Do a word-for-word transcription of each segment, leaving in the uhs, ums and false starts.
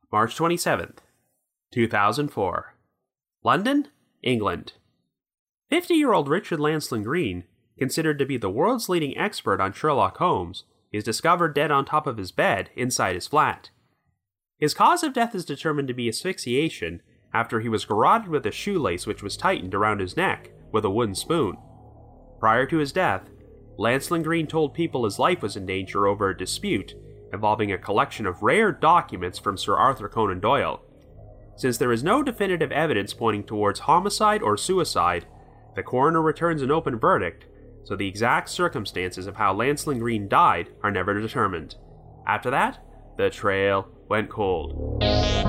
March twenty-seventh, two thousand four. London, England. fifty-year-old Richard Lancelyn Green, considered to be the world's leading expert on Sherlock Holmes, is discovered dead on top of his bed inside his flat. His cause of death is determined to be asphyxiation after he was garroted with a shoelace which was tightened around his neck with a wooden spoon. Prior to his death, Lancelyn Green told people his life was in danger over a dispute involving a collection of rare documents from Sir Arthur Conan Doyle. Since there is no definitive evidence pointing towards homicide or suicide, the coroner returns an open verdict, so the exact circumstances of how Lancelyn Green died are never determined. After that, the trail went cold.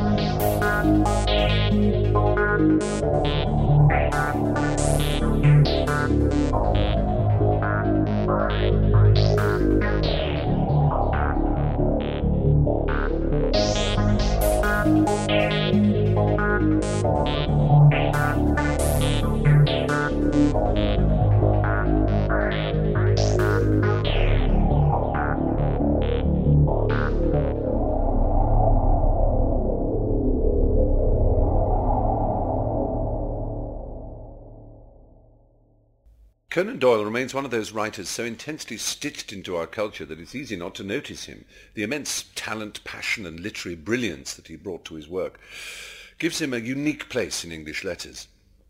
Conan Doyle remains one of those writers so intensely stitched into our culture that it's easy not to notice him. The immense talent, passion and literary brilliance that he brought to his work gives him a unique place in English letters.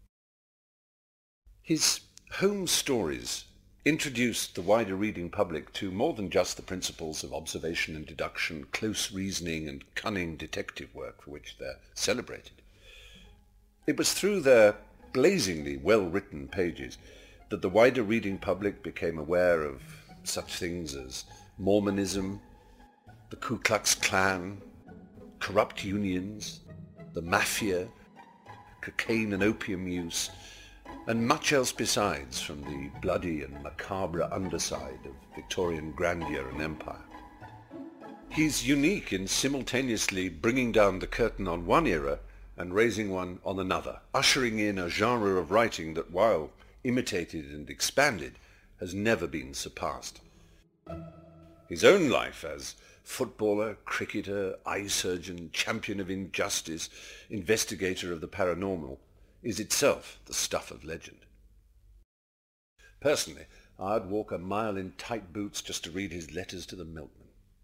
His Holmes stories introduced the wider reading public to more than just the principles of observation and deduction, close reasoning and cunning detective work for which they're celebrated. It was through their blazingly well-written pages that the wider reading public became aware of such things as Mormonism, the Ku Klux Klan, corrupt unions, the mafia, cocaine and opium use, and much else besides from the bloody and macabre underside of Victorian grandeur and empire. He's unique in simultaneously bringing down the curtain on one era and raising one on another, ushering in a genre of writing that, while imitated and expanded, has never been surpassed. His own life as footballer, cricketer, eye surgeon, champion of injustice, investigator of the paranormal, is itself the stuff of legend. Personally, I'd walk a mile in tight boots just to read his letters to the milkman.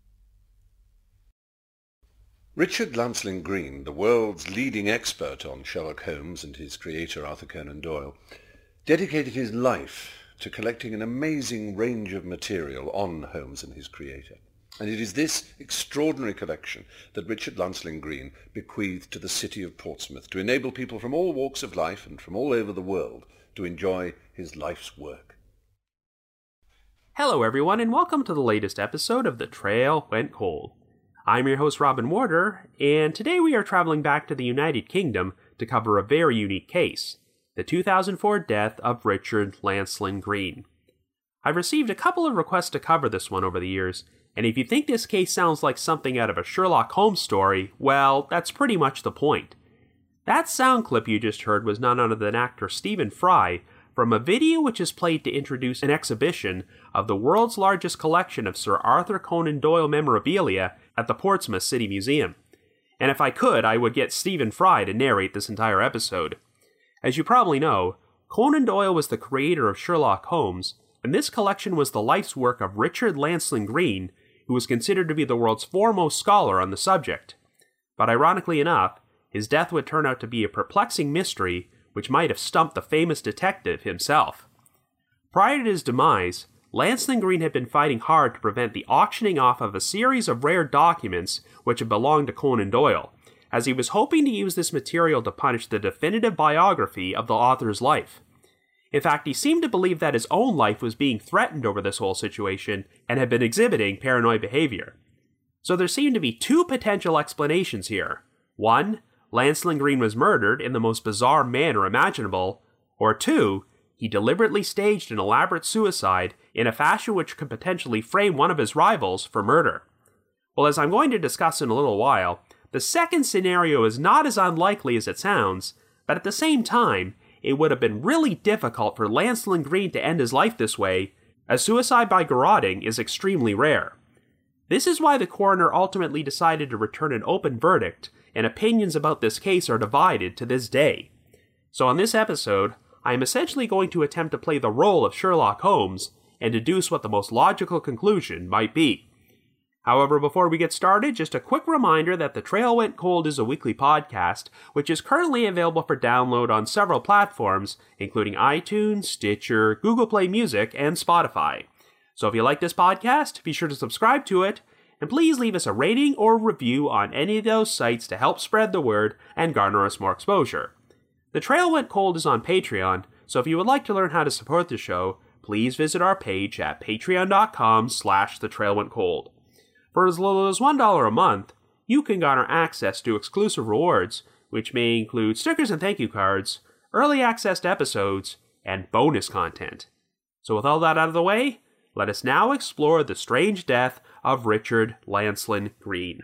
Richard Lancelyn Green, the world's leading expert on Sherlock Holmes and his creator Arthur Conan Doyle, dedicated his life to collecting an amazing range of material on Holmes and his creator. And it is this extraordinary collection that Richard Lancelyn Green bequeathed to the city of Portsmouth to enable people from all walks of life and from all over the world to enjoy his life's work. Hello everyone, and welcome to the latest episode of The Trail Went Cold. I'm your host Robin Warder, and today we are traveling back to the United Kingdom to cover a very unique case, the two thousand four death of Richard Lancelyn Green. I've received a couple of requests to cover this one over the years, and if you think this case sounds like something out of a Sherlock Holmes story, well, that's pretty much the point. That sound clip you just heard was none other than actor Stephen Fry from a video which is played to introduce an exhibition of the world's largest collection of Sir Arthur Conan Doyle memorabilia at the Portsmouth City Museum. And if I could, I would get Stephen Fry to narrate this entire episode. As you probably know, Conan Doyle was the creator of Sherlock Holmes, and this collection was the life's work of Richard Lancelyn Green, who was considered to be the world's foremost scholar on the subject. But ironically enough, his death would turn out to be a perplexing mystery which might have stumped the famous detective himself. Prior to his demise, Lancelyn Green had been fighting hard to prevent the auctioning off of a series of rare documents which had belonged to Conan Doyle, as he was hoping to use this material to punish the definitive biography of the author's life. In fact, he seemed to believe that his own life was being threatened over this whole situation and had been exhibiting paranoid behavior. So there seemed to be two potential explanations here. One, Lancelyn Green was murdered in the most bizarre manner imaginable, or two, he deliberately staged an elaborate suicide in a fashion which could potentially frame one of his rivals for murder. Well, as I'm going to discuss in a little while, the second scenario is not as unlikely as it sounds, but at the same time, it would have been really difficult for Lancelyn Green to end his life this way, as suicide by garroting is extremely rare. This is why the coroner ultimately decided to return an open verdict, and opinions about this case are divided to this day. So on this episode, I am essentially going to attempt to play the role of Sherlock Holmes and deduce what the most logical conclusion might be. However, before we get started, just a quick reminder that The Trail Went Cold is a weekly podcast, which is currently available for download on several platforms, including iTunes, Stitcher, Google Play Music, and Spotify. So if you like this podcast, be sure to subscribe to it, and please leave us a rating or review on any of those sites to help spread the word and garner us more exposure. The Trail Went Cold is on Patreon, so if you would like to learn how to support the show, please visit our page at patreon.com slash the trail went cold. For as little as one dollar a month, you can garner access to exclusive rewards, which may include stickers and thank you cards, early access to episodes, and bonus content. So with all that out of the way, let us now explore the strange death of Richard Lancelyn Green.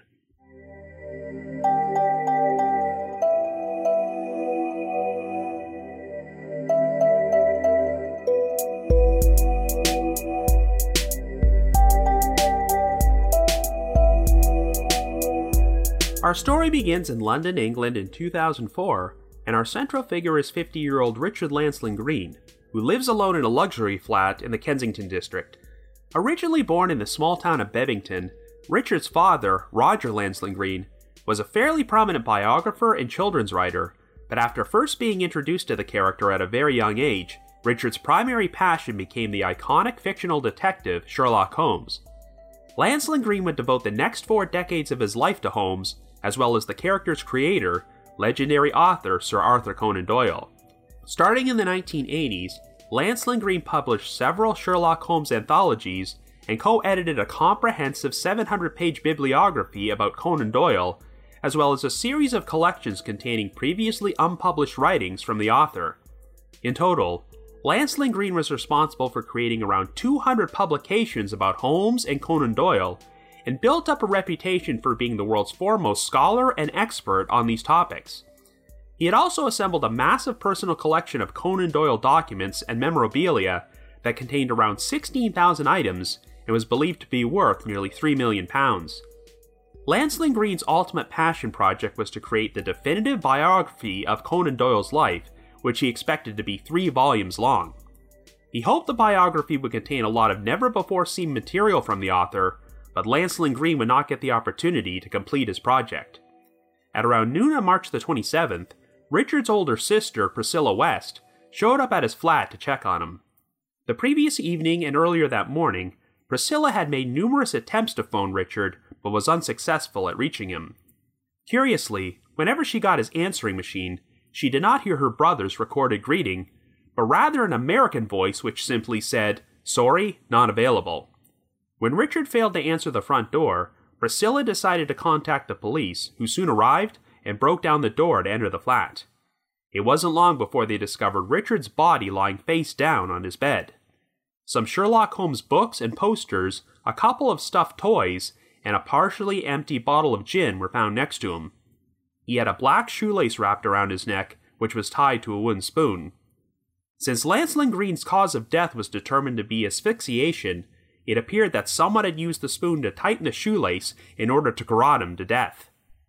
Our story begins in London, England in two thousand four, and our central figure is fifty-year-old Richard Lancelyn Green, who lives alone in a luxury flat in the Kensington district. Originally born in the small town of Bebington, Richard's father, Roger Lancelyn Green, was a fairly prominent biographer and children's writer, but after first being introduced to the character at a very young age, Richard's primary passion became the iconic fictional detective Sherlock Holmes. Lancelyn Green would devote the next four decades of his life to Holmes, as well as the character's creator, legendary author Sir Arthur Conan Doyle. Starting in the nineteen eighties, Lancelyn Green published several Sherlock Holmes anthologies and co-edited a comprehensive seven hundred page bibliography about Conan Doyle, as well as a series of collections containing previously unpublished writings from the author. In total, Lancelyn Green was responsible for creating around two hundred publications about Holmes and Conan Doyle, and built up a reputation for being the world's foremost scholar and expert on these topics. He had also assembled a massive personal collection of Conan Doyle documents and memorabilia that contained around sixteen thousand items and was believed to be worth nearly three million pounds. Lancelyn Green's ultimate passion project was to create the definitive biography of Conan Doyle's life, which he expected to be three volumes long. He hoped the biography would contain a lot of never-before-seen material from the author, but Lancelyn Green would not get the opportunity to complete his project. At around noon on March the twenty-seventh, Richard's older sister, Priscilla West, showed up at his flat to check on him. The previous evening and earlier that morning, Priscilla had made numerous attempts to phone Richard, but was unsuccessful at reaching him. Curiously, whenever she got his answering machine, she did not hear her brother's recorded greeting, but rather an American voice which simply said, "Sorry, not available." When Richard failed to answer the front door, Priscilla decided to contact the police, who soon arrived and broke down the door to enter the flat. It wasn't long before they discovered Richard's body lying face down on his bed. Some Sherlock Holmes books and posters, a couple of stuffed toys, and a partially empty bottle of gin were found next to him. He had a black shoelace wrapped around his neck, which was tied to a wooden spoon. Since Lancelyn Green's cause of death was determined to be asphyxiation, it appeared that someone had used the spoon to tighten the shoelace in order to garrote him to death.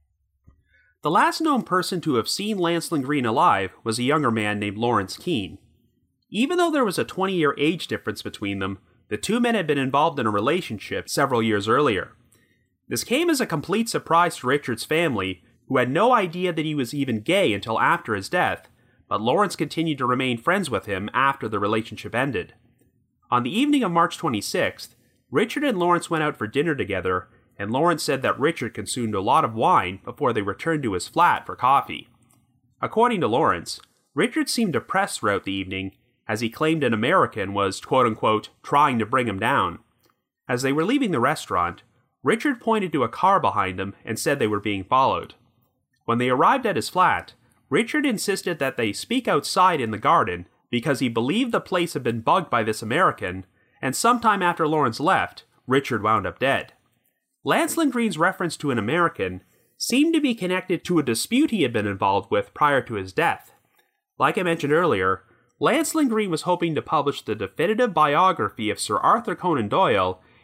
The last known person to have seen Lancelyn Green alive was a younger man named Lawrence Keene. Even though there was a twenty-year age difference between them, the two men had been involved in a relationship several years earlier. This came as a complete surprise to Richard's family, who had no idea that he was even gay until after his death, but Lawrence continued to remain friends with him after the relationship ended. On the evening of March twenty-sixth, Richard and Lawrence went out for dinner together, and Lawrence said that Richard consumed a lot of wine before they returned to his flat for coffee. According to Lawrence, Richard seemed depressed throughout the evening, as he claimed an American was, quote-unquote, trying to bring him down. As they were leaving the restaurant, Richard pointed to a car behind them and said they were being followed. When they arrived at his flat, Richard insisted that they speak outside in the garden because he believed the place had been bugged by this American, and sometime after Lawrence left, Richard wound up dead. Lancelyn Green's reference to an American seemed to be connected to a dispute he had been involved with prior to his death. Like I mentioned earlier, Lancelyn Green was hoping to publish the definitive biography of Sir Arthur Conan Doyle,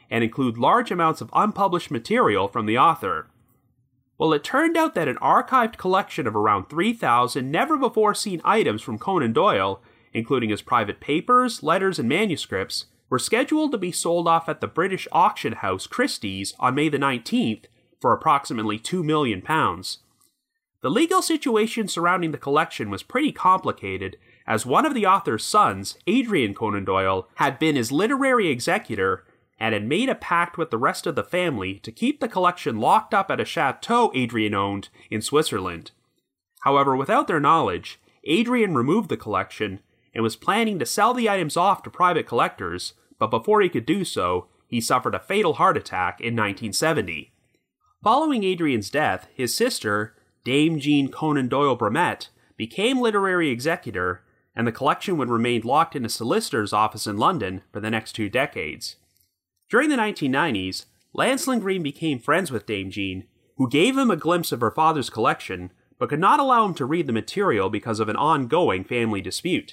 and include large amounts of unpublished material from the author. Well, it turned out that an archived collection of around three thousand never-before-seen items from Conan Doyle, including his private papers, letters, and manuscripts, were scheduled to be sold off at the British auction house Christie's on May the nineteenth for approximately two million pounds. The legal situation surrounding the collection was pretty complicated, as one of the author's sons, Adrian Conan Doyle, had been his literary executor and had made a pact with the rest of the family to keep the collection locked up at a chateau Adrian owned in Switzerland. However, without their knowledge, Adrian removed the collection and was planning to sell the items off to private collectors, but before he could do so, he suffered a fatal heart attack in nineteen seventy. Following Adrian's death, his sister, Dame Jean Conan Doyle Bramett, became literary executor, and the collection would remain locked in a solicitor's office in London for the next two decades. During the nineteen nineties, Lancelin Green became friends with Dame Jean, who gave him a glimpse of her father's collection, but could not allow him to read the material because of an ongoing family dispute.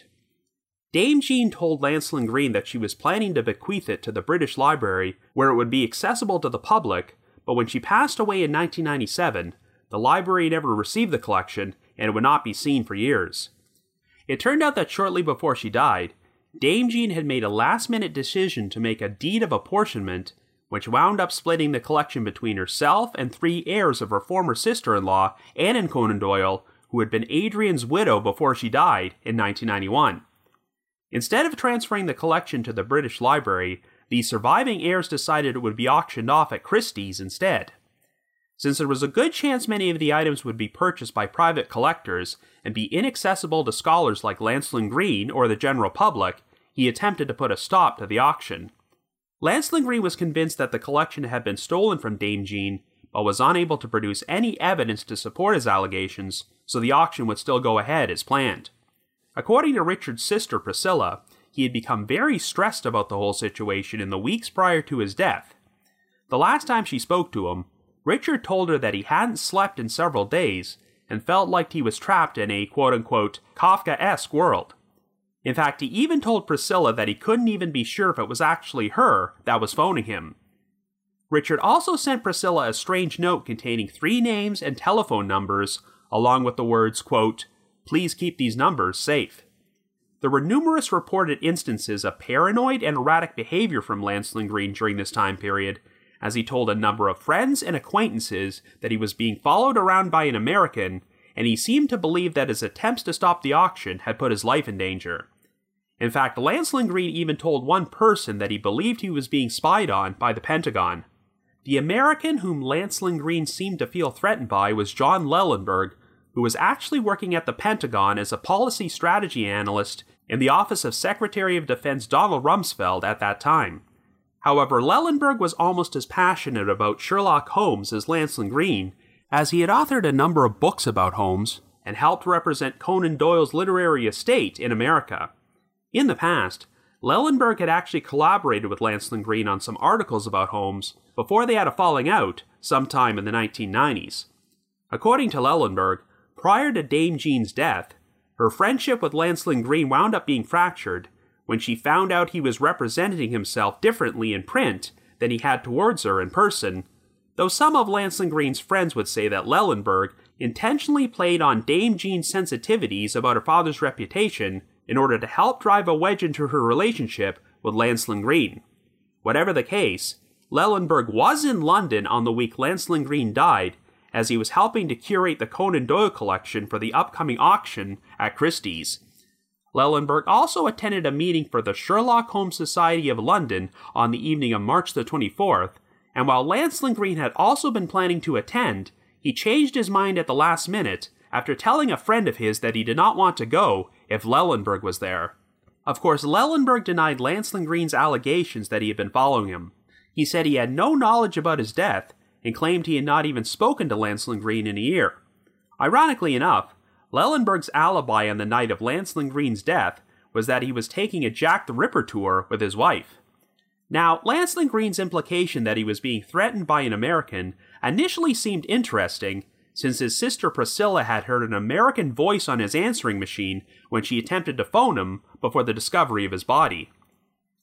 Dame Jean told Lancelin Green that she was planning to bequeath it to the British Library, where it would be accessible to the public, but when she passed away in nineteen ninety-seven, the library never received the collection, and it would not be seen for years. It turned out that shortly before she died, Dame Jean had made a last-minute decision to make a deed of apportionment, which wound up splitting the collection between herself and three heirs of her former sister-in-law, Anne Conan Doyle, who had been Adrian's widow before she died in nineteen ninety-one. Instead of transferring the collection to the British Library, the surviving heirs decided it would be auctioned off at Christie's instead. Since there was a good chance many of the items would be purchased by private collectors and be inaccessible to scholars like Lancelin Green or the general public, he attempted to put a stop to the auction. Lancelin Green was convinced that the collection had been stolen from Dame Jean, but was unable to produce any evidence to support his allegations, so the auction would still go ahead as planned. According to Richard's sister Priscilla, he had become very stressed about the whole situation in the weeks prior to his death. The last time she spoke to him, Richard told her that he hadn't slept in several days and felt like he was trapped in a quote-unquote Kafka-esque world. In fact, he even told Priscilla that he couldn't even be sure if it was actually her that was phoning him. Richard also sent Priscilla a strange note containing three names and telephone numbers, along with the words, quote, "Please keep these numbers safe." There were numerous reported instances of paranoid and erratic behavior from Lancelin Green during this time period, as he told a number of friends and acquaintances that he was being followed around by an American, and he seemed to believe that his attempts to stop the auction had put his life in danger. In fact, Lancelin Green even told one person that he believed he was being spied on by the Pentagon. The American whom Lancelin Green seemed to feel threatened by was John Lellenberg, who was actually working at the Pentagon as a policy strategy analyst in the office of Secretary of Defense Donald Rumsfeld at that time. However, Lellenberg was almost as passionate about Sherlock Holmes as Lancelin Green, as he had authored a number of books about Holmes and helped represent Conan Doyle's literary estate in America. In the past, Lellenberg had actually collaborated with Lancelin Green on some articles about Holmes before they had a falling out sometime in the nineteen nineties. According to Lellenberg, prior to Dame Jean's death, her friendship with Lancelin Green wound up being fractured when she found out he was representing himself differently in print than he had towards her in person, though some of Lancelin Green's friends would say that Lellenberg intentionally played on Dame Jean's sensitivities about her father's reputation in order to help drive a wedge into her relationship with Lancelin Green. Whatever the case, Lellenberg was in London on the week Lancelin Green died, as he was helping to curate the Conan Doyle collection for the upcoming auction at Christie's. Lellenberg also attended a meeting for the Sherlock Holmes Society of London on the evening of March the twenty-fourth, and while Lancelin Green had also been planning to attend, he changed his mind at the last minute after telling a friend of his that he did not want to go if Lellenberg was there. Of course, Lellenberg denied Lancelin Green's allegations that he had been following him. He said he had no knowledge about his death, and claimed he had not even spoken to Lancelin Green in a year. Ironically enough, Lellenberg's alibi on the night of Lancelin Green's death was that he was taking a Jack the Ripper tour with his wife. Now, Lancelin Green's implication that he was being threatened by an American initially seemed interesting, since his sister Priscilla had heard an American voice on his answering machine when she attempted to phone him before the discovery of his body.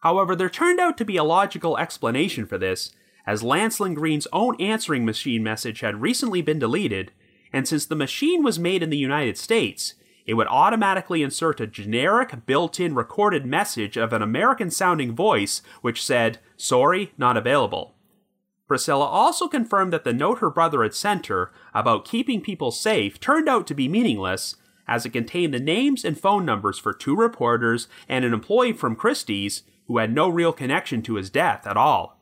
However, there turned out to be a logical explanation for this, as Lancelin Green's own answering machine message had recently been deleted, and since the machine was made in the United States, it would automatically insert a generic, built-in recorded message of an American-sounding voice which said, "Sorry, not available." Priscilla also confirmed that the note her brother had sent her about keeping people safe turned out to be meaningless, as it contained the names and phone numbers for two reporters and an employee from Christie's who had no real connection to his death at all.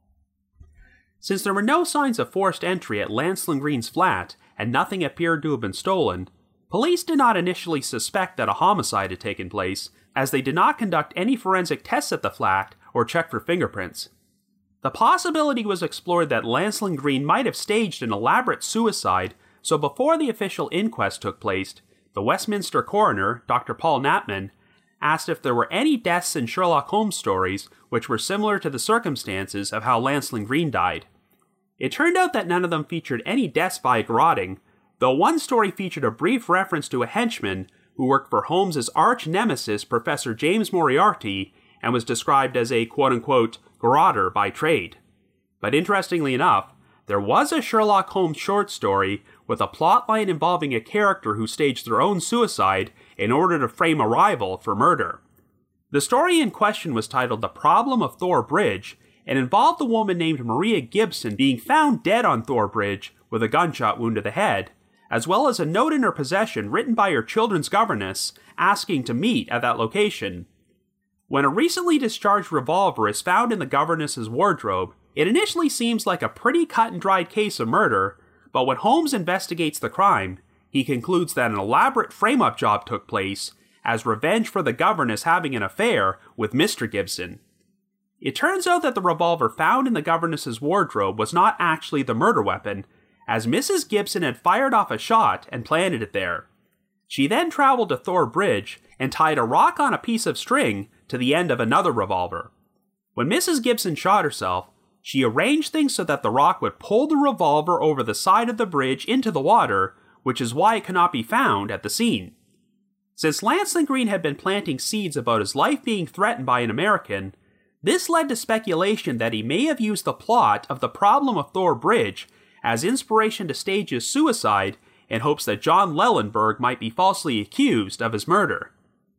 Since there were no signs of forced entry at Lancelin Green's flat, and nothing appeared to have been stolen, police did not initially suspect that a homicide had taken place, as they did not conduct any forensic tests at the flat or check for fingerprints. The possibility was explored that Lancelin Green might have staged an elaborate suicide, so before the official inquest took place, the Westminster coroner, Doctor Paul Knapman, asked if there were any deaths in Sherlock Holmes stories which were similar to the circumstances of how Lancelin Green died. It turned out that none of them featured any deaths by garroting, though one story featured a brief reference to a henchman who worked for Holmes's arch-nemesis Professor James Moriarty and was described as a quote-unquote garroter by trade. But interestingly enough, there was a Sherlock Holmes short story with a plotline involving a character who staged their own suicide in order to frame a rival for murder. The story in question was titled The Problem of Thor Bridge, and involved a woman named Maria Gibson being found dead on Thor Bridge with a gunshot wound to the head, as well as a note in her possession written by her children's governess asking to meet at that location. When a recently discharged revolver is found in the governess's wardrobe, it initially seems like a pretty cut-and-dried case of murder, but when Holmes investigates the crime, he concludes that an elaborate frame-up job took place as revenge for the governess having an affair with Mister Gibson. It turns out that the revolver found in the governess's wardrobe was not actually the murder weapon, as Missus Gibson had fired off a shot and planted it there. She then traveled to Thor Bridge and tied a rock on a piece of string to the end of another revolver. When Missus Gibson shot herself, she arranged things so that the rock would pull the revolver over the side of the bridge into the water, which is why it could not be found at the scene. Since Lancelin Green had been planting seeds about his life being threatened by an American, this led to speculation that he may have used the plot of The Problem of Thor Bridge as inspiration to stage his suicide in hopes that John Lellenberg might be falsely accused of his murder.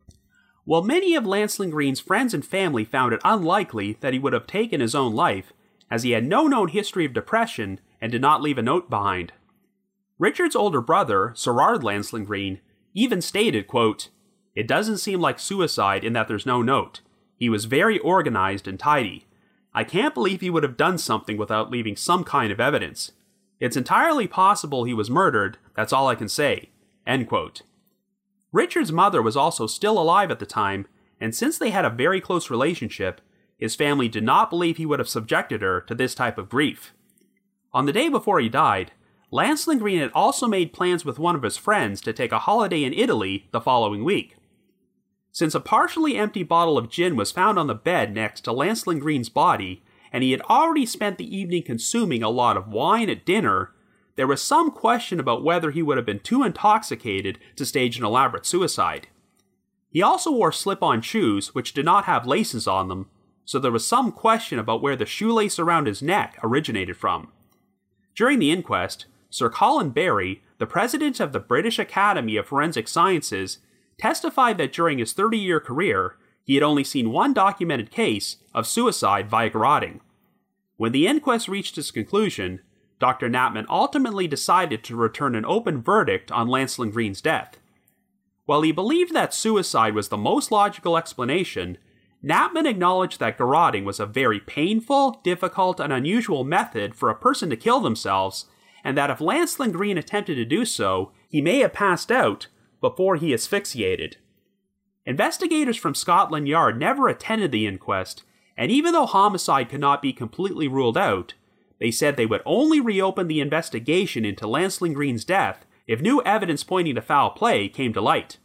While many of Lancelin Green's friends and family found it unlikely that he would have taken his own life, as he had no known history of depression and did not leave a note behind. Richard's older brother, Sirard Lancelin Green, even stated, quote, "It doesn't seem like suicide in that there's no note. He was very organized and tidy. I can't believe he would have done something without leaving some kind of evidence. It's entirely possible he was murdered, that's all I can say." End quote. Richard's mother was also still alive at the time, and since they had a very close relationship, his family did not believe he would have subjected her to this type of grief. On the day before he died, Lancelin Green had also made plans with one of his friends to take a holiday in Italy the following week. Since a partially empty bottle of gin was found on the bed next to Lancelin Green's body, and he had already spent the evening consuming a lot of wine at dinner, there was some question about whether he would have been too intoxicated to stage an elaborate suicide. He also wore slip-on shoes, which did not have laces on them, so there was some question about where the shoelace around his neck originated from. During the inquest, Sir Colin Barry, the president of the British Academy of Forensic Sciences, testified that during his thirty-year career, he had only seen one documented case of suicide via garroting. When the inquest reached its conclusion, Doctor Knapman ultimately decided to return an open verdict on Lancelin Green's death. While he believed that suicide was the most logical explanation, Knapman acknowledged that garroting was a very painful, difficult, and unusual method for a person to kill themselves, and that if Lancelin Green attempted to do so, he may have passed out before he asphyxiated. Investigators from Scotland Yard never attended the inquest, and even though homicide could not be completely ruled out, they said they would only reopen the investigation into Lancelin Green's death if new evidence pointing to foul play came to light.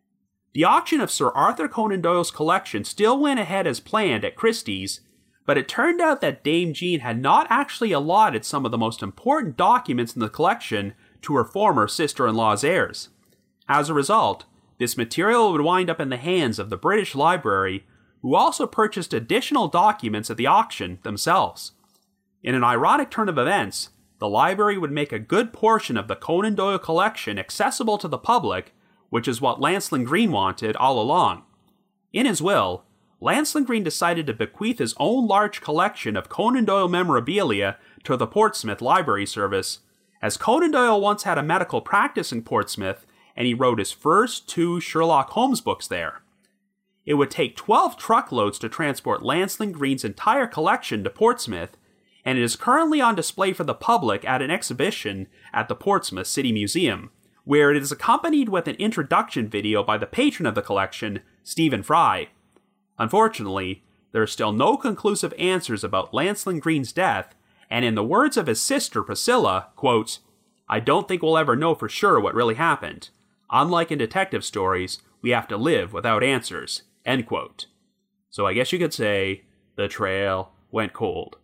The auction of Sir Arthur Conan Doyle's collection still went ahead as planned at Christie's, but it turned out that Dame Jean had not actually allotted some of the most important documents in the collection to her former sister-in-law's heirs. As a result, this material would wind up in the hands of the British Library, who also purchased additional documents at the auction themselves. In an ironic turn of events, the library would make a good portion of the Conan Doyle collection accessible to the public, which is what Lancelin Green wanted all along. In his will, Lancelin Green decided to bequeath his own large collection of Conan Doyle memorabilia to the Portsmouth Library Service, as Conan Doyle once had a medical practice in Portsmouth and he wrote his first two Sherlock Holmes books there. It would take twelve truckloads to transport Lancelin Green's entire collection to Portsmouth, and it is currently on display for the public at an exhibition at the Portsmouth City Museum, where it is accompanied with an introduction video by the patron of the collection, Stephen Fry. Unfortunately, there are still no conclusive answers about Lancelin Green's death, and in the words of his sister Priscilla, quote, "I don't think we'll ever know for sure what really happened. Unlike in detective stories, we have to live without answers," end quote. So I guess you could say, the trail went cold.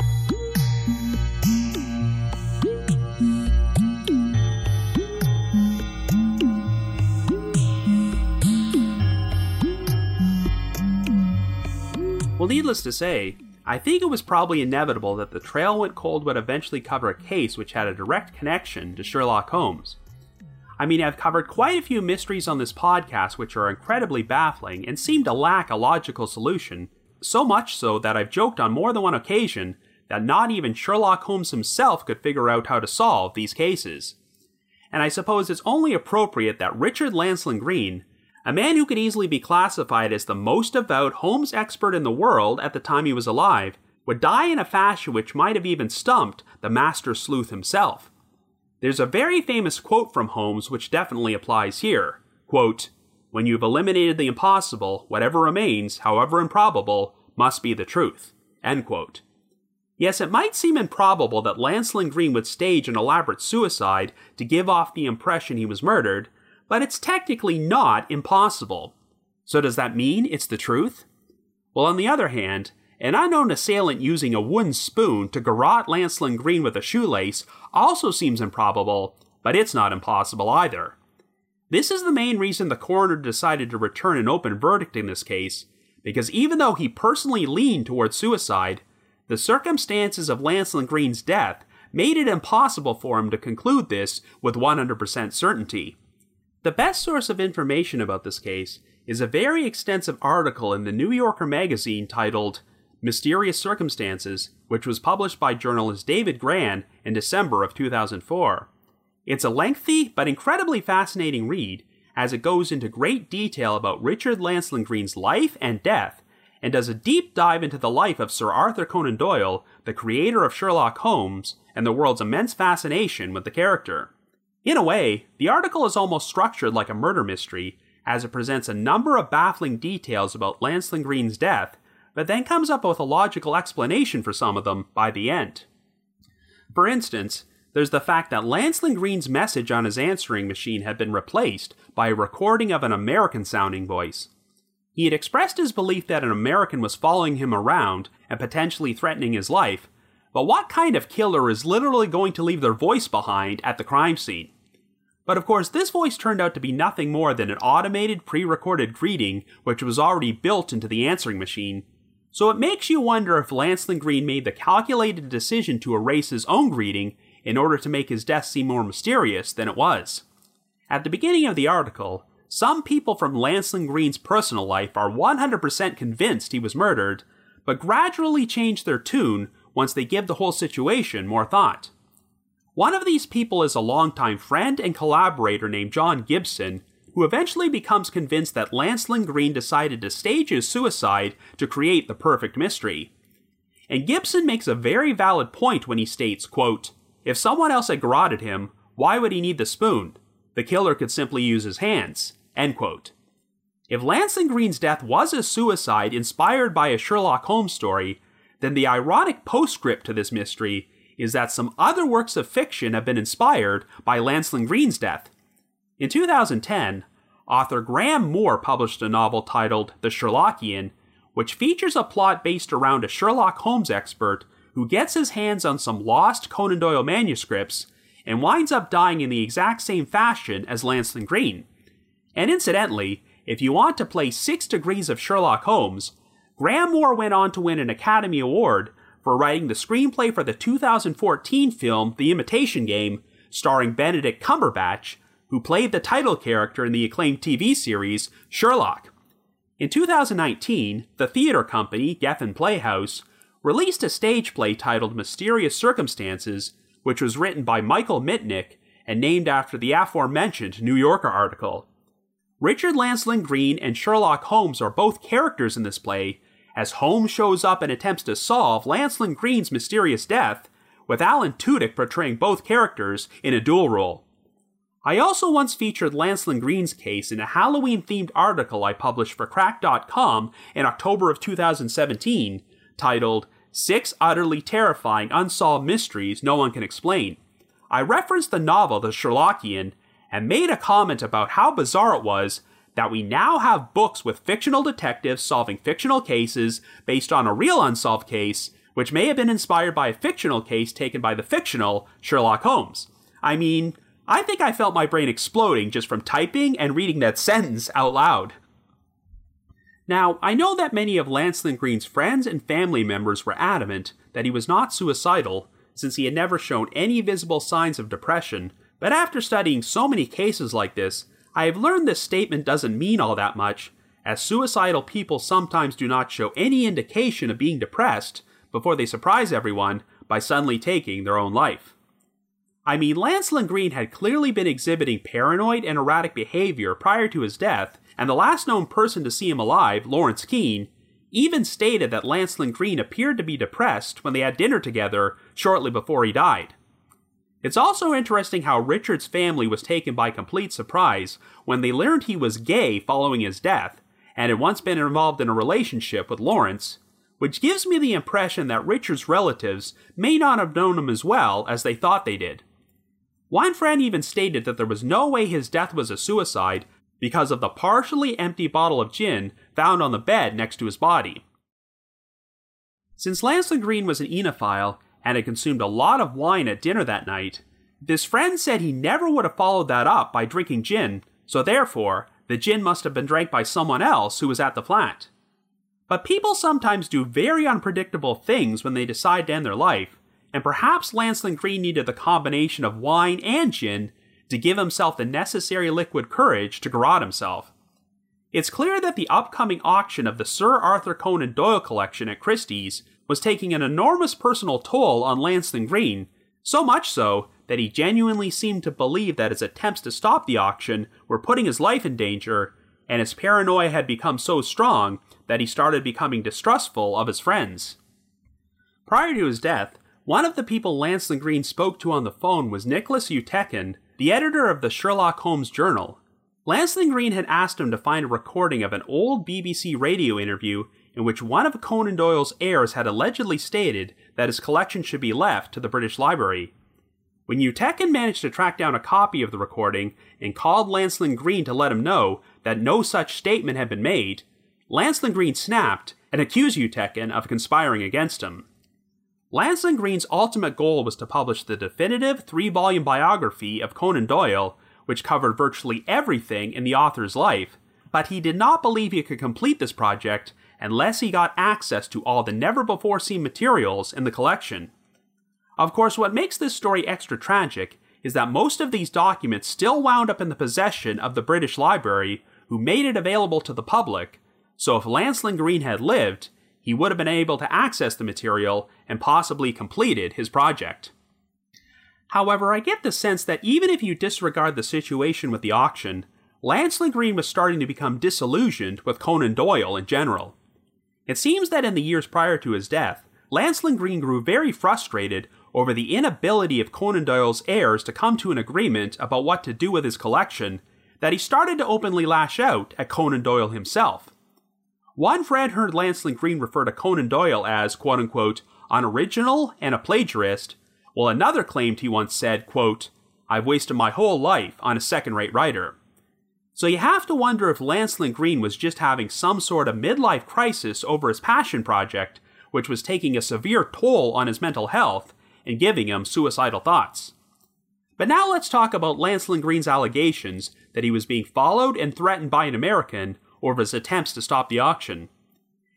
Well, needless to say, I think it was probably inevitable that The Trail Went Cold would eventually cover a case which had a direct connection to Sherlock Holmes. I mean, I've covered quite a few mysteries on this podcast which are incredibly baffling and seem to lack a logical solution, so much so that I've joked on more than one occasion that not even Sherlock Holmes himself could figure out how to solve these cases. And I suppose it's only appropriate that Richard Lancelin Green, a man who could easily be classified as the most devout Holmes expert in the world at the time he was alive, would die in a fashion which might have even stumped the master sleuth himself. There's a very famous quote from Holmes which definitely applies here. Quote, "When you've eliminated the impossible, whatever remains, however improbable, must be the truth." End quote. Yes, it might seem improbable that Lancelin Green would stage an elaborate suicide to give off the impression he was murdered, but it's technically not impossible. So does that mean it's the truth? Well, on the other hand, an unknown assailant using a wooden spoon to garrote Lancelin Green with a shoelace also seems improbable, but it's not impossible either. This is the main reason the coroner decided to return an open verdict in this case, because even though he personally leaned towards suicide, the circumstances of Lancelin Green's death made it impossible for him to conclude this with one hundred percent certainty. The best source of information about this case is a very extensive article in the New Yorker magazine titled Mysterious Circumstances, which was published by journalist David Gran in December of two thousand four. It's a lengthy but incredibly fascinating read, as it goes into great detail about Richard Lancelin Green's life and death, and does a deep dive into the life of Sir Arthur Conan Doyle, the creator of Sherlock Holmes, and the world's immense fascination with the character. In a way, the article is almost structured like a murder mystery, as it presents a number of baffling details about Lancelin Green's death, but then comes up with a logical explanation for some of them by the end. For instance, there's the fact that Lancelin Green's message on his answering machine had been replaced by a recording of an American-sounding voice. He had expressed his belief that an American was following him around and potentially threatening his life, but what kind of killer is literally going to leave their voice behind at the crime scene? But of course, this voice turned out to be nothing more than an automated pre-recorded greeting which was already built into the answering machine, so it makes you wonder if Lancelin Green made the calculated decision to erase his own greeting in order to make his death seem more mysterious than it was. At the beginning of the article, some people from Lancelin Green's personal life are one hundred percent convinced he was murdered, but gradually change their tune once they give the whole situation more thought. One of these people is a longtime friend and collaborator named John Gibson, who eventually becomes convinced that Lancelin Green decided to stage his suicide to create the perfect mystery. And Gibson makes a very valid point when he states, quote, "If someone else had garroted him, why would he need the spoon? The killer could simply use his hands," end quote. If Lancelin Green's death was a suicide inspired by a Sherlock Holmes story, then the ironic postscript to this mystery is that some other works of fiction have been inspired by Lancelin Green's death. In two thousand ten, author Graham Moore published a novel titled The Sherlockian, which features a plot based around a Sherlock Holmes expert who gets his hands on some lost Conan Doyle manuscripts and winds up dying in the exact same fashion as Lancelin Green. And incidentally, if you want to play Six Degrees of Sherlock Holmes, Graham Moore went on to win an Academy Award for writing the screenplay for the two thousand fourteen film The Imitation Game, starring Benedict Cumberbatch, who played the title character in the acclaimed T V series Sherlock. In two thousand nineteen, the theater company, Geffen Playhouse, released a stage play titled Mysterious Circumstances, which was written by Michael Mitnick and named after the aforementioned New Yorker article. Richard Lancelyn Green and Sherlock Holmes are both characters in this play, as Holmes shows up and attempts to solve Lancelyn Green's mysterious death, with Alan Tudyk portraying both characters in a dual role. I also once featured Lancelyn Green's case in a Halloween-themed article I published for Cracked dot com in October of two thousand seventeen, titled Six Utterly Terrifying Unsolved Mysteries No One Can Explain. I referenced the novel The Sherlockian and made a comment about how bizarre it was that we now have books with fictional detectives solving fictional cases based on a real unsolved case, which may have been inspired by a fictional case taken by the fictional Sherlock Holmes. I mean, I think I felt my brain exploding just from typing and reading that sentence out loud. Now, I know that many of Lancelyn Green's friends and family members were adamant that he was not suicidal, since he had never shown any visible signs of depression, but after studying so many cases like this, I have learned this statement doesn't mean all that much, as suicidal people sometimes do not show any indication of being depressed before they surprise everyone by suddenly taking their own life. I mean, Lancelyn Green had clearly been exhibiting paranoid and erratic behavior prior to his death, and the last known person to see him alive, Lawrence Keane, even stated that Lancelyn Green appeared to be depressed when they had dinner together shortly before he died. It's also interesting how Richard's family was taken by complete surprise when they learned he was gay following his death, and had once been involved in a relationship with Lawrence, which gives me the impression that Richard's relatives may not have known him as well as they thought they did. One friend even stated that there was no way his death was a suicide because of the partially empty bottle of gin found on the bed next to his body. Since Lancelyn Green was an enophile and had consumed a lot of wine at dinner that night, this friend said he never would have followed that up by drinking gin, so therefore, the gin must have been drank by someone else who was at the flat. But people sometimes do very unpredictable things when they decide to end their life, and perhaps Lancelyn Green needed the combination of wine and gin to give himself the necessary liquid courage to garrote himself. It's clear that the upcoming auction of the Sir Arthur Conan Doyle collection at Christie's was taking an enormous personal toll on Lancelyn Green, so much so that he genuinely seemed to believe that his attempts to stop the auction were putting his life in danger, and his paranoia had become so strong that he started becoming distrustful of his friends. Prior to his death, one of the people Lancelyn Green spoke to on the phone was Nicholas Utekin, the editor of the Sherlock Holmes Journal. Lancelyn Green had asked him to find a recording of an old B B C radio interview in which one of Conan Doyle's heirs had allegedly stated that his collection should be left to the British Library. When Utekin managed to track down a copy of the recording and called Lancelyn Green to let him know that no such statement had been made, Lancelyn Green snapped and accused Utekin of conspiring against him. Lancelyn Green's ultimate goal was to publish the definitive three-volume biography of Conan Doyle, which covered virtually everything in the author's life, but he did not believe he could complete this project unless he got access to all the never-before-seen materials in the collection. Of course, what makes this story extra tragic is that most of these documents still wound up in the possession of the British Library, who made it available to the public, so if Lancelyn Green had lived, he would have been able to access the material and possibly completed his project. However, I get the sense that even if you disregard the situation with the auction, Lancelyn Green was starting to become disillusioned with Conan Doyle in general. It seems that in the years prior to his death, Lancelyn Green grew very frustrated over the inability of Conan Doyle's heirs to come to an agreement about what to do with his collection, that he started to openly lash out at Conan Doyle himself. One friend heard Lancelyn Green refer to Conan Doyle as, quote-unquote, unoriginal and a plagiarist, while another claimed he once said, quote, I've wasted my whole life on a second-rate writer. So you have to wonder if Lancelyn Green was just having some sort of midlife crisis over his passion project, which was taking a severe toll on his mental health and giving him suicidal thoughts. But now let's talk about Lancelyn Green's allegations that he was being followed and threatened by an American over his attempts to stop the auction.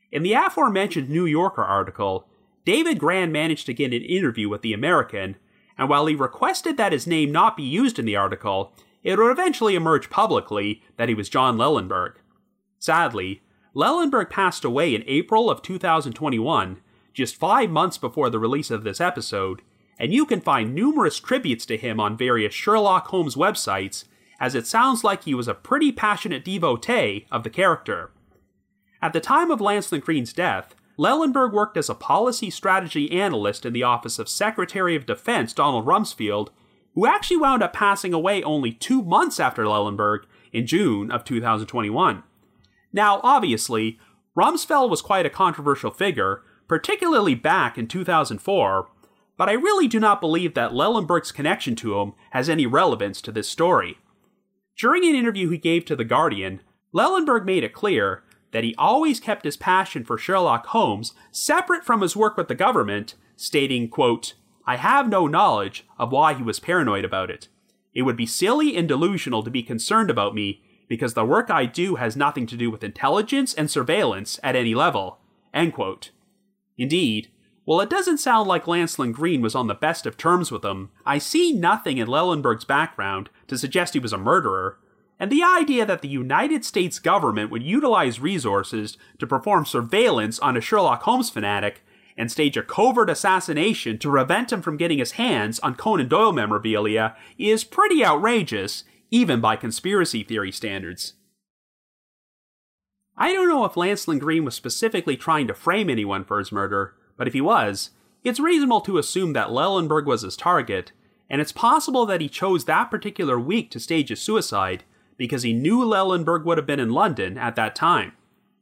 In the aforementioned New Yorker article, David Grann managed to get an interview with the American, and while he requested that his name not be used in the article, it would eventually emerge publicly that he was John Lellenberg. Sadly, Lellenberg passed away in April of two thousand twenty-one, just five months before the release of this episode, and you can find numerous tributes to him on various Sherlock Holmes websites, as it sounds like he was a pretty passionate devotee of the character. At the time of Lancelin Green's death, Lellenberg worked as a policy strategy analyst in the office of Secretary of Defense Donald Rumsfeld, who actually wound up passing away only two months after Lellenberg in June of two thousand twenty-one. Now, obviously, Rumsfeld was quite a controversial figure, particularly back in two thousand four, but I really do not believe that Lellenberg's connection to him has any relevance to this story. During an interview he gave to The Guardian, Lellenberg made it clear that he always kept his passion for Sherlock Holmes separate from his work with the government, stating, quote, "I have no knowledge of why he was paranoid about it. It would be silly and delusional to be concerned about me because the work I do has nothing to do with intelligence and surveillance at any level." End quote. Indeed, while it doesn't sound like Lancelin Green was on the best of terms with him, I see nothing in Lellenberg's background to suggest he was a murderer, and the idea that the United States government would utilize resources to perform surveillance on a Sherlock Holmes fanatic and stage a covert assassination to prevent him from getting his hands on Conan Doyle memorabilia is pretty outrageous, even by conspiracy theory standards. I don't know if Lancelin Green was specifically trying to frame anyone for his murder, but if he was, it's reasonable to assume that Lellenberg was his target, and it's possible that he chose that particular week to stage his suicide because he knew Lellenberg would have been in London at that time.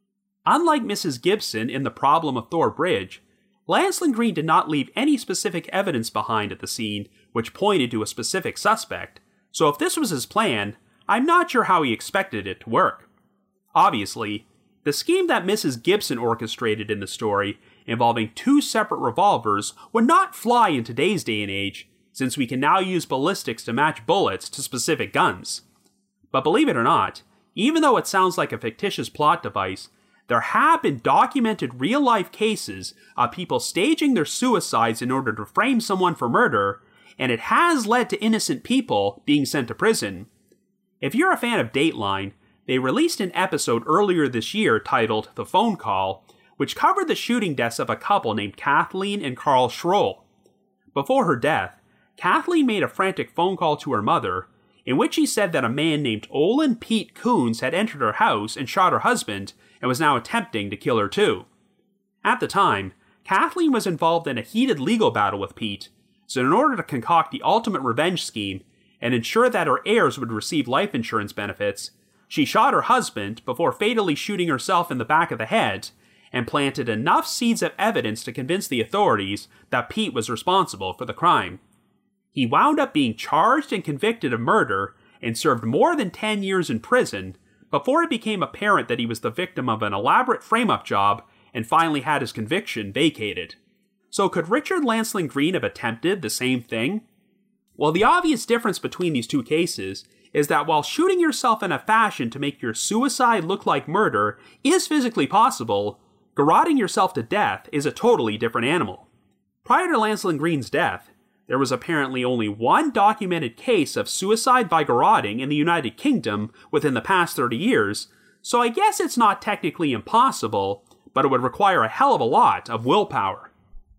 Unlike Missus Gibson in The Problem of Thor Bridge, Lancelin Green did not leave any specific evidence behind at the scene which pointed to a specific suspect, so if this was his plan, I'm not sure how he expected it to work. Obviously, the scheme that Missus Gibson orchestrated in the story, involving two separate revolvers, would not fly in today's day and age, since we can now use ballistics to match bullets to specific guns. But believe it or not, even though it sounds like a fictitious plot device, there have been documented real-life cases of people staging their suicides in order to frame someone for murder, and it has led to innocent people being sent to prison. If you're a fan of Dateline, they released an episode earlier this year titled The Phone Call, which covered the shooting deaths of a couple named Kathleen and Carl Schroll. Before her death, Kathleen made a frantic phone call to her mother, in which he said that a man named Olin Pete Coons had entered her house and shot her husband and was now attempting to kill her too. At the time, Kathleen was involved in a heated legal battle with Pete, so in order to concoct the ultimate revenge scheme and ensure that her heirs would receive life insurance benefits, she shot her husband before fatally shooting herself in the back of the head and planted enough seeds of evidence to convince the authorities that Pete was responsible for the crime. He wound up being charged and convicted of murder and served more than ten years in prison before it became apparent that he was the victim of an elaborate frame-up job and finally had his conviction vacated. So could Richard Lancelin Green have attempted the same thing? Well, the obvious difference between these two cases is that while shooting yourself in a fashion to make your suicide look like murder is physically possible, garroting yourself to death is a totally different animal. Prior to Lancelin Green's death, there was apparently only one documented case of suicide by garroting in the United Kingdom within the past thirty years, so I guess it's not technically impossible, but it would require a hell of a lot of willpower.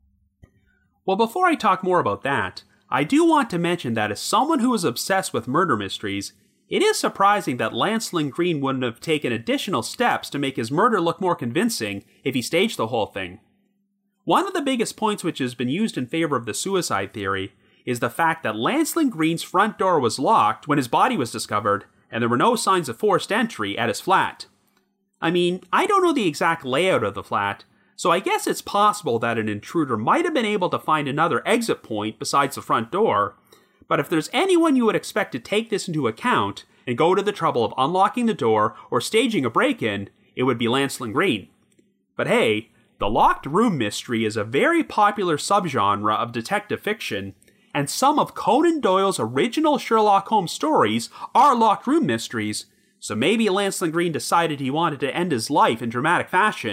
Well, before I talk more about that, I do want to mention that as someone who is obsessed with murder mysteries, it is surprising that Lancelin Green wouldn't have taken additional steps to make his murder look more convincing if he staged the whole thing. One of the biggest points which has been used in favor of the suicide theory is the fact that Lancelin Green's front door was locked when his body was discovered, and there were no signs of forced entry at his flat. I mean, I don't know the exact layout of the flat, so I guess it's possible that an intruder might have been able to find another exit point besides the front door, but if there's anyone you would expect to take this into account and go to the trouble of unlocking the door or staging a break-in, it would be Lancelin Green. But hey, the locked room mystery is a very popular subgenre of detective fiction, and some of Conan Doyle's original Sherlock Holmes stories are locked room mysteries, so maybe Lancelin Green decided he wanted to end his life in dramatic fashion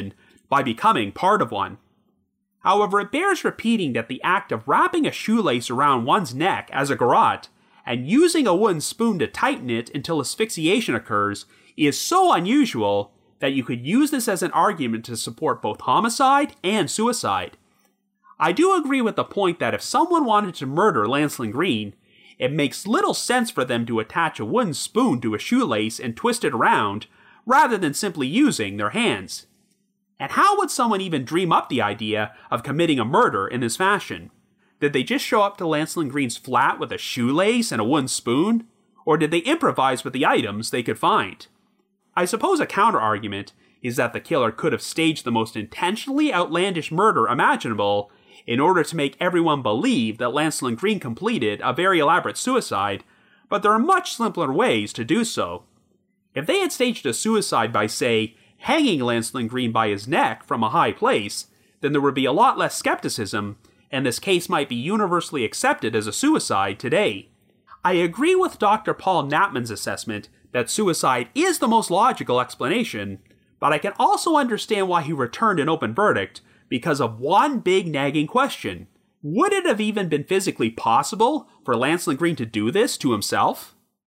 by becoming part of one. However, it bears repeating that the act of wrapping a shoelace around one's neck as a garrote and using a wooden spoon to tighten it until asphyxiation occurs is so unusual that you could use this as an argument to support both homicide and suicide. I do agree with the point that if someone wanted to murder Lancelyn Green, it makes little sense for them to attach a wooden spoon to a shoelace and twist it around, rather than simply using their hands. And how would someone even dream up the idea of committing a murder in this fashion? Did they just show up to Lancelyn Green's flat with a shoelace and a wooden spoon? Or did they improvise with the items they could find? I suppose a counter-argument is that the killer could have staged the most intentionally outlandish murder imaginable in order to make everyone believe that Lancelyn Green completed a very elaborate suicide, but there are much simpler ways to do so. If they had staged a suicide by, say, hanging Lancelyn Green by his neck from a high place, then there would be a lot less skepticism, and this case might be universally accepted as a suicide today. I agree with Doctor Paul Knappman's assessment that suicide is the most logical explanation, but I can also understand why he returned an open verdict because of one big nagging question. Would it have even been physically possible for Lancelyn Green to do this to himself?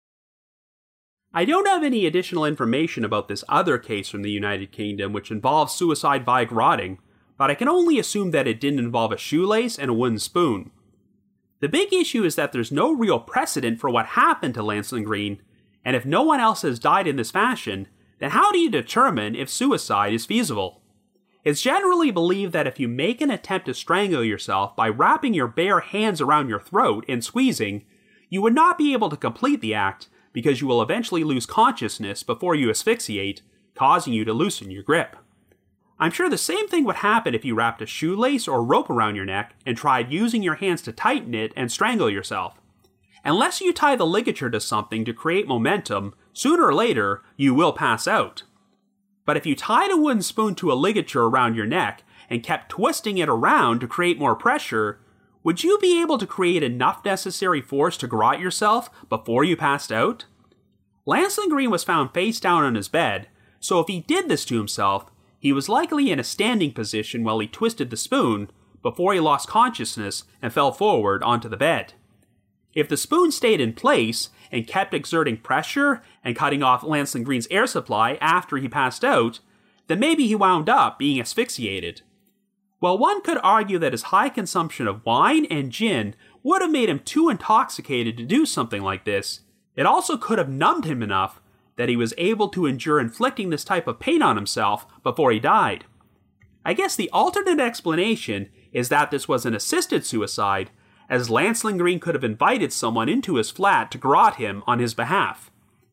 I don't have any additional information about this other case from the United Kingdom which involves suicide by garroting, but I can only assume that it didn't involve a shoelace and a wooden spoon. The big issue is that there's no real precedent for what happened to Lancelyn Green, and if no one else has died in this fashion, then how do you determine if suicide is feasible? It's generally believed that if you make an attempt to strangle yourself by wrapping your bare hands around your throat and squeezing, you would not be able to complete the act because you will eventually lose consciousness before you asphyxiate, causing you to loosen your grip. I'm sure the same thing would happen if you wrapped a shoelace or rope around your neck and tried using your hands to tighten it and strangle yourself. Unless you tie the ligature to something to create momentum, sooner or later, you will pass out. But if you tied a wooden spoon to a ligature around your neck and kept twisting it around to create more pressure, would you be able to create enough necessary force to garrote yourself before you passed out? Lancelyn Green was found face down on his bed, so if he did this to himself, he was likely in a standing position while he twisted the spoon before he lost consciousness and fell forward onto the bed. If the spoon stayed in place and kept exerting pressure and cutting off Lancelyn Green's air supply after he passed out, then maybe he wound up being asphyxiated. While one could argue that his high consumption of wine and gin would have made him too intoxicated to do something like this, it also could have numbed him enough that he was able to endure inflicting this type of pain on himself before he died. I guess the alternate explanation is that this was an assisted suicide, as Lancelyn Green could have invited someone into his flat to garrote him on his behalf.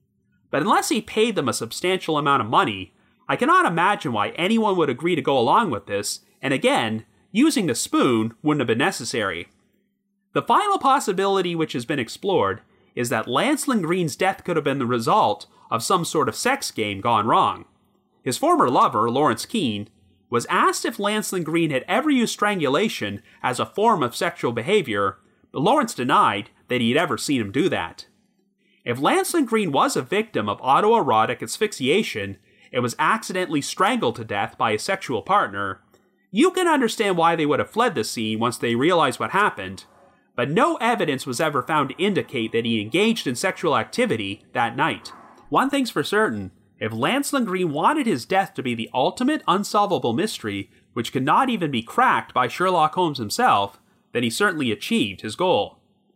But unless he paid them a substantial amount of money, I cannot imagine why anyone would agree to go along with this, and again, using the spoon wouldn't have been necessary. The final possibility which has been explored is that Lancelyn Green's death could have been the result of some sort of sex game gone wrong. His former lover, Lawrence Keane, was asked if Lancelyn Green had ever used strangulation as a form of sexual behavior, but Lawrence denied that he had ever seen him do that. If Lancelyn Green was a victim of autoerotic asphyxiation and was accidentally strangled to death by a sexual partner, you can understand why they would have fled the scene once they realized what happened, but no evidence was ever found to indicate that he engaged in sexual activity that night. One thing's for certain, if Lancelyn Green wanted his death to be the ultimate unsolvable mystery, which could not even be cracked by Sherlock Holmes himself, then he certainly achieved his goal.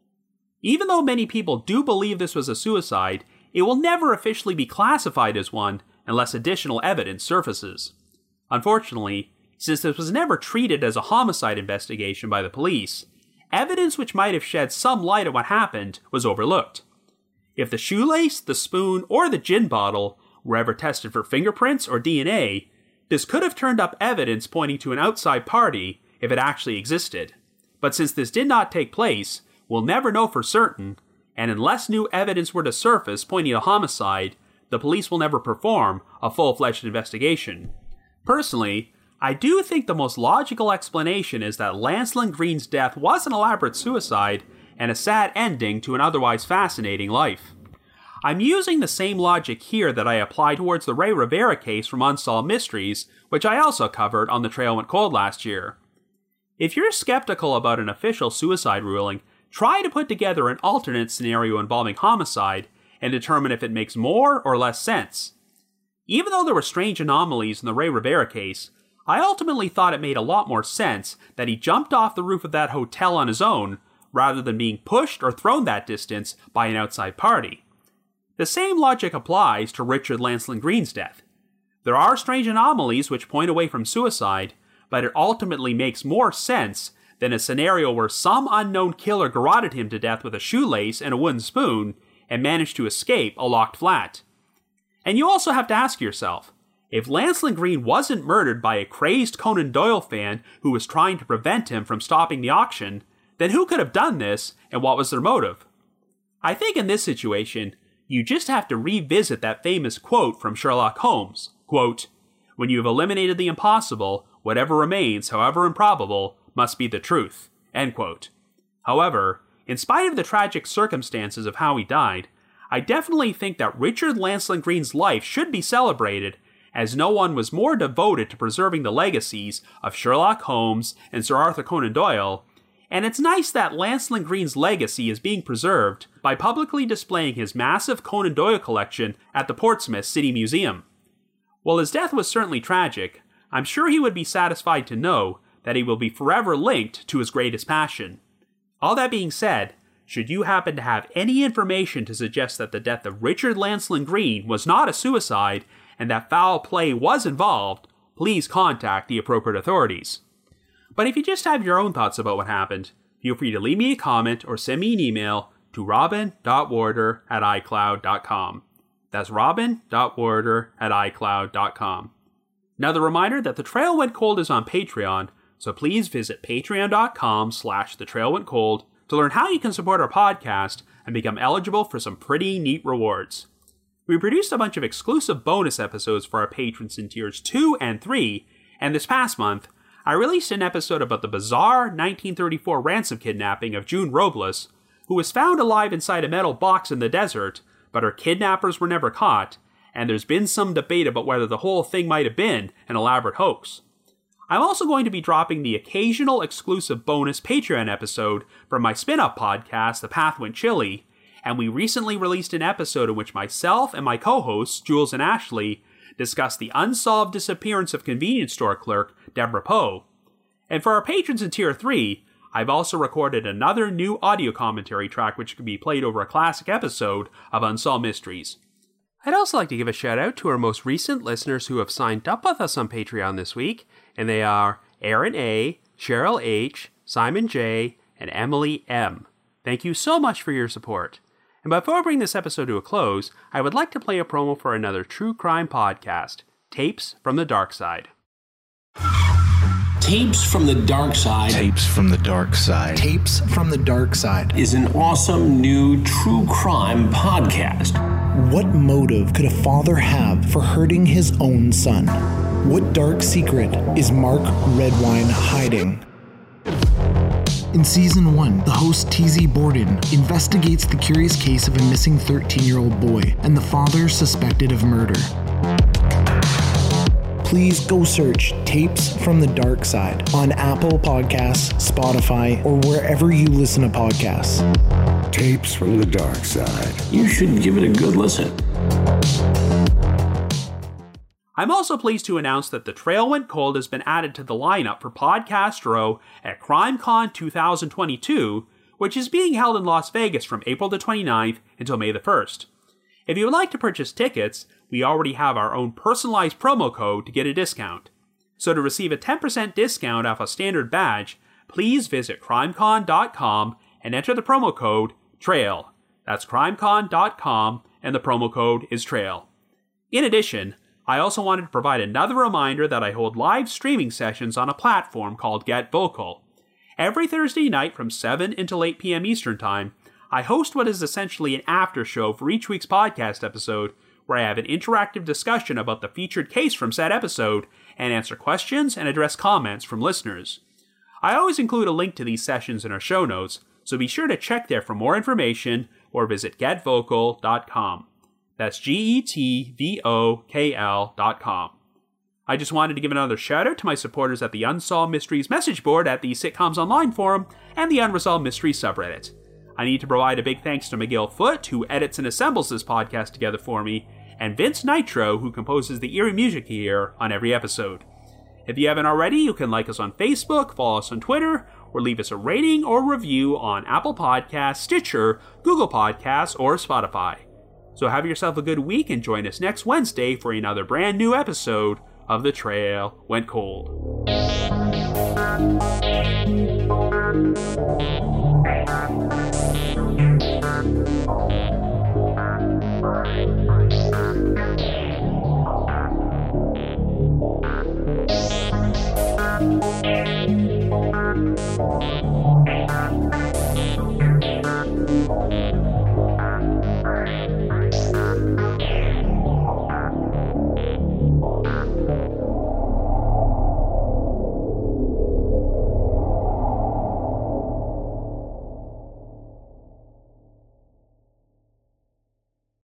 Even though many people do believe this was a suicide, it will never officially be classified as one unless additional evidence surfaces. Unfortunately, since this was never treated as a homicide investigation by the police, evidence which might have shed some light on what happened was overlooked. If the shoelace, the spoon, or the gin bottle were ever tested for fingerprints or D N A, this could have turned up evidence pointing to an outside party if it actually existed. But since this did not take place, we'll never know for certain, and unless new evidence were to surface pointing to homicide, the police will never perform a full-fledged investigation. Personally, I do think the most logical explanation is that Lancelyn Green's death was an elaborate suicide and a sad ending to an otherwise fascinating life. I'm using the same logic here that I applied towards the Ray Rivera case from Unsolved Mysteries, which I also covered on The Trail Went Cold last year. If you're skeptical about an official suicide ruling, try to put together an alternate scenario involving homicide and determine if it makes more or less sense. Even though there were strange anomalies in the Ray Rivera case, I ultimately thought it made a lot more sense that he jumped off the roof of that hotel on his own, rather than being pushed or thrown that distance by an outside party. The same logic applies to Richard Lancelyn Green's death. There are strange anomalies which point away from suicide, but it ultimately makes more sense than a scenario where some unknown killer garroted him to death with a shoelace and a wooden spoon and managed to escape a locked flat. And you also have to ask yourself, if Lancelyn Green wasn't murdered by a crazed Conan Doyle fan who was trying to prevent him from stopping the auction, then who could have done this and what was their motive? I think in this situation, you just have to revisit that famous quote from Sherlock Holmes, quote, "When you have eliminated the impossible, whatever remains, however improbable, must be the truth," end quote. However, in spite of the tragic circumstances of how he died, I definitely think that Richard Lancelyn Green's life should be celebrated, as no one was more devoted to preserving the legacies of Sherlock Holmes and Sir Arthur Conan Doyle, and it's nice that Lancelyn Green's legacy is being preserved by publicly displaying his massive Conan Doyle collection at the Portsmouth City Museum. While his death was certainly tragic, I'm sure he would be satisfied to know that he will be forever linked to his greatest passion. All that being said, should you happen to have any information to suggest that the death of Richard Lancelyn Green was not a suicide and that foul play was involved, please contact the appropriate authorities. But if you just have your own thoughts about what happened, feel free to leave me a comment or send me an email to robin dot warder at i cloud dot com. That's robin dot warder at i cloud dot com. Another reminder that The Trail Went Cold is on Patreon, so please visit patreon.com slash The Trail Went Cold to learn how you can support our podcast and become eligible for some pretty neat rewards. We produced a bunch of exclusive bonus episodes for our patrons in tiers two and three, and this past month, I released an episode about the bizarre nineteen thirty-four ransom kidnapping of June Robles, who was found alive inside a metal box in the desert, but her kidnappers were never caught, and there's been some debate about whether the whole thing might have been an elaborate hoax. I'm also going to be dropping the occasional exclusive bonus Patreon episode from my spin-off podcast, The Path Went Chilly, and we recently released an episode in which myself and my co-hosts, Jules and Ashley, discuss the unsolved disappearance of convenience store clerk Deborah Poe. And for our patrons in Tier three, I've also recorded another new audio commentary track which can be played over a classic episode of Unsolved Mysteries. I'd also like to give a shout out to our most recent listeners who have signed up with us on Patreon this week, and they are Aaron A., Cheryl H., Simon J., and Emily M. Thank you so much for your support. And before I bring this episode to a close, I would like to play a promo for another true crime podcast, Tapes from the Dark Side. Tapes from the Dark Side. Tapes from the Dark Side. Tapes from the Dark Side is an awesome new true crime podcast. What motive could a father have for hurting his own son? What dark secret is Mark Redwine hiding? In Season one, the host T Z Borden investigates the curious case of a missing thirteen-year-old boy and the father suspected of murder. Please go search Tapes from the Dark Side on Apple Podcasts, Spotify, or wherever you listen to podcasts. Tapes from the Dark Side. You should give it a good listen. I'm also pleased to announce that The Trail Went Cold has been added to the lineup for Podcast Row at CrimeCon twenty twenty-two, which is being held in Las Vegas from April the twenty-ninth until May the first. If you would like to purchase tickets, we already have our own personalized promo code to get a discount. So to receive a ten percent discount off a standard badge, please visit crimecon dot com and enter the promo code TRAIL. That's crimecon dot com and the promo code is TRAIL. In addition, I also wanted to provide another reminder that I hold live streaming sessions on a platform called Get Vocal. Every Thursday night from seven until eight p.m. Eastern Time, I host what is essentially an after show for each week's podcast episode, where I have an interactive discussion about the featured case from said episode and answer questions and address comments from listeners. I always include a link to these sessions in our show notes, so be sure to check there for more information or visit get vocal dot com. That's G E T V O K L dot com. I just wanted to give another shout out to my supporters at the Unsolved Mysteries message board at the Sitcoms Online forum and the Unresolved Mysteries subreddit. I need to provide a big thanks to McGill Foote, who edits and assembles this podcast together for me, and Vince Nitro, who composes the eerie music here on every episode. If you haven't already, you can like us on Facebook, follow us on Twitter, or leave us a rating or review on Apple Podcasts, Stitcher, Google Podcasts, or Spotify. So have yourself a good week and join us next Wednesday for another brand new episode of The Trail Went Cold. Bye.